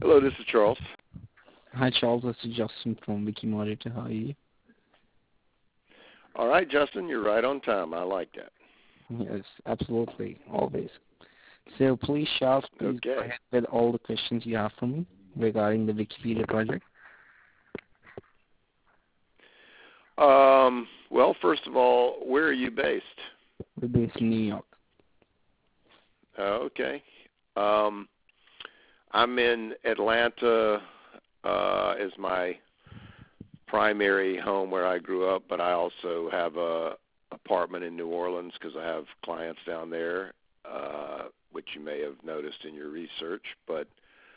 Hello, this is Charles. Hi, Charles. This is Justin from Wikimonitor. How are you? All right, Justin, you're right on time. I like that. Yes, absolutely. Always. So please, Charles, please go Okay. ahead with all the questions you have for me regarding the Wikipedia project. Well, first of all, where are you based? We're based in New York. Okay. I'm in Atlanta as my primary home where I grew up, but I also have a apartment in New Orleans because I have clients down there, which you may have noticed in your research. But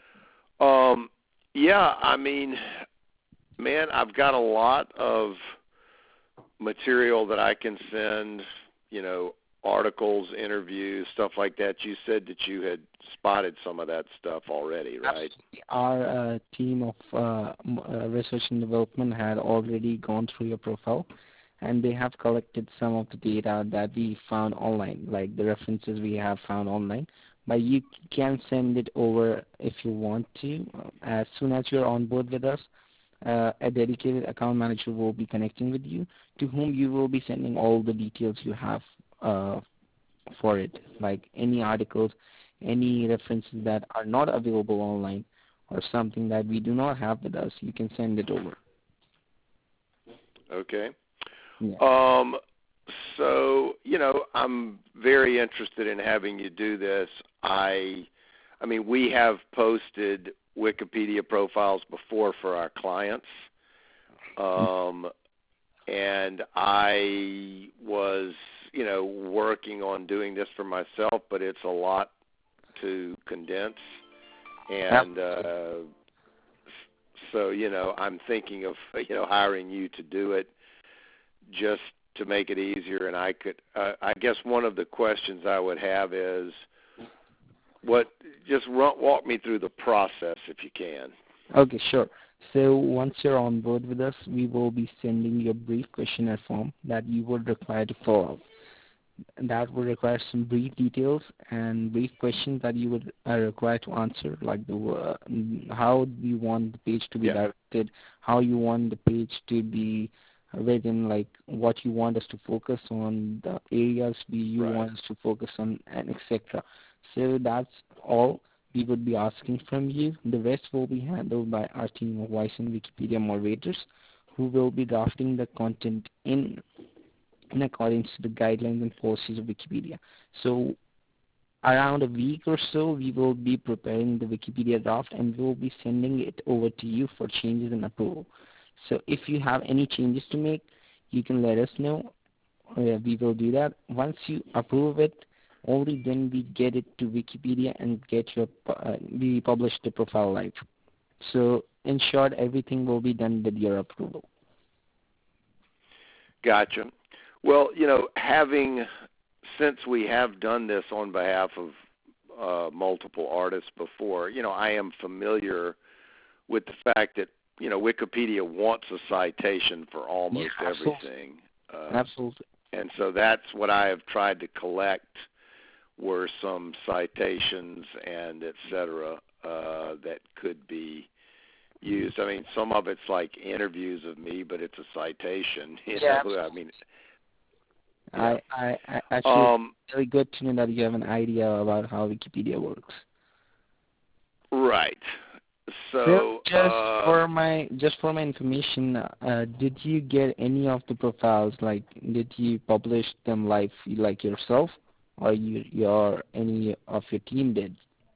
yeah, I mean, man, I've got a lot of material that I can send, articles, interviews, stuff like that. You said that you had spotted some of that stuff already, right? Absolutely. Our team of research and development had already gone through your profile, and they have collected some of the data that we found online, like the references we have found online. But you can send it over if you want to. As soon as you're on board with us, a dedicated account manager will be connecting with you, to whom you will be sending all the details you have for it, like any articles, any references that are not available online, or something that we do not have with us. You can send it over. Okay. Yeah. So, I'm very interested in having you do this. I mean, we have posted Wikipedia profiles before for our clients. And I was, working on doing this for myself, but it's a lot to condense. And so, I'm thinking of, hiring you to do it just to make it easier. And I guess one of the questions I would have is, walk me through the process if you can. Okay, sure. So once you're on board with us, we will be sending you a brief questionnaire form that you would require to fill out. And that will require some brief details and brief questions that you would require to answer, like how do you want the page to be directed, how you want the page to be written, like what you want us to focus on, the areas you want us to focus on, and etc. So that's all we would be asking from you. The rest will be handled by our team of Voice and Wikipedia moderators, who will be drafting the content in accordance to the guidelines and policies of Wikipedia. So around a week or so, we will be preparing the Wikipedia draft, and we will be sending it over to you for changes and approval. So if you have any changes to make, you can let us know. We will do that. Once you approve it, only then we get it to Wikipedia and we publish the profile live. So in short, everything will be done with your approval. Gotcha. Well, since we have done this on behalf of multiple artists before, I am familiar with the fact that, Wikipedia wants a citation for almost everything. Absolutely. And so that's what I have tried to collect were some citations and et cetera that could be used. I mean, some of it's like interviews of me, but it's a citation. I mean, I actually, it's really good to know that you have an idea about how Wikipedia works. Right. So just for my information, did you get any of the profiles? Like, did you publish them live, like yourself, or any of your team did?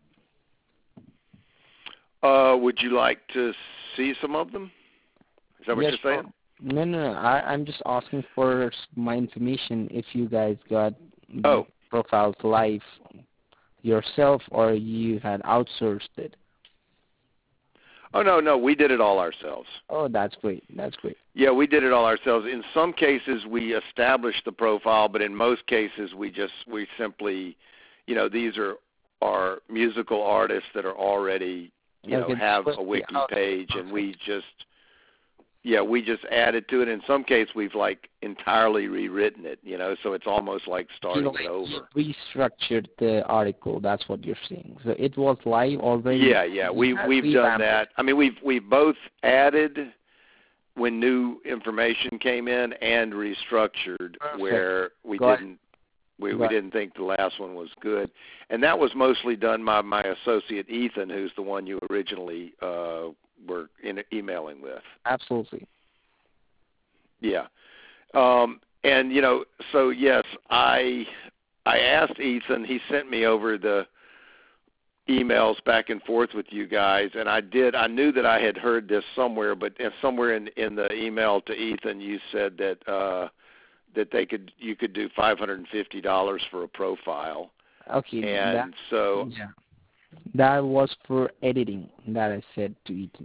Would you like to see some of them? Is that what you're saying? No. I'm just asking for my information. If you guys got profiles live yourself, or you had outsourced it. Oh, no, we did it all ourselves. Oh, that's great. Yeah, we did it all ourselves. In some cases, we established the profile, but in most cases, we simply, these are musical artists that are already, have a wiki page, and we just yeah, we just added to it. In some case, we've like entirely rewritten it, so it's almost like starting it over. We restructured the article. That's what you're saying. So it was live already. Yeah, we've done that. I mean, we've both added when new information came in and restructured. Perfect. Where we didn't think the last one was good, and that was mostly done by my associate Ethan, who's the one you originally were emailing with. Absolutely. Yeah. And so yes, I asked Ethan. He sent me over the emails back and forth with you guys, and I knew that I had heard this somewhere, but somewhere in the email to Ethan, you said that you could do $550 for a profile. Okay. And that was for editing that I said to Ethan.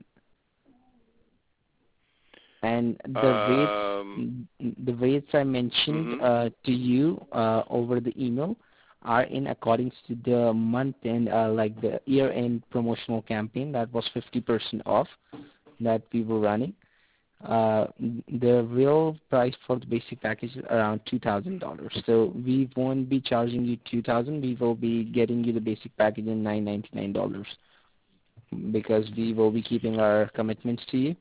And the rates I mentioned to you over the email are in accordance to the month and like the year-end promotional campaign that was 50% off that we were running. The real price for the basic package is around $2,000. So we won't be charging you $2,000. We will be getting you the basic package in $999 because we will be keeping our commitments to you.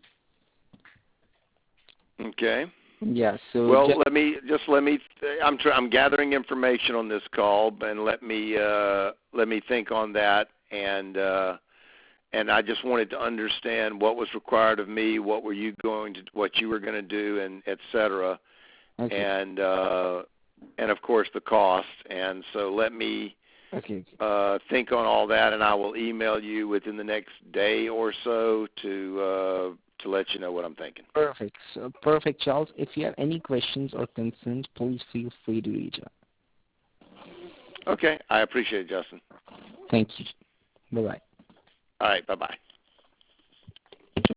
Okay. Yeah. So let me. I'm gathering information on this call, and let me think on that, and I just wanted to understand what was required of me, what you were going to do, and et cetera, okay. And of course the cost. And so let me think on all that, and I will email you within the next day or so to let you know what I'm thinking. Perfect. So, perfect, Charles. If you have any questions or concerns, please feel free to reach out. Okay. I appreciate it, Justin. Thank you. Bye-bye. All right. Bye-bye.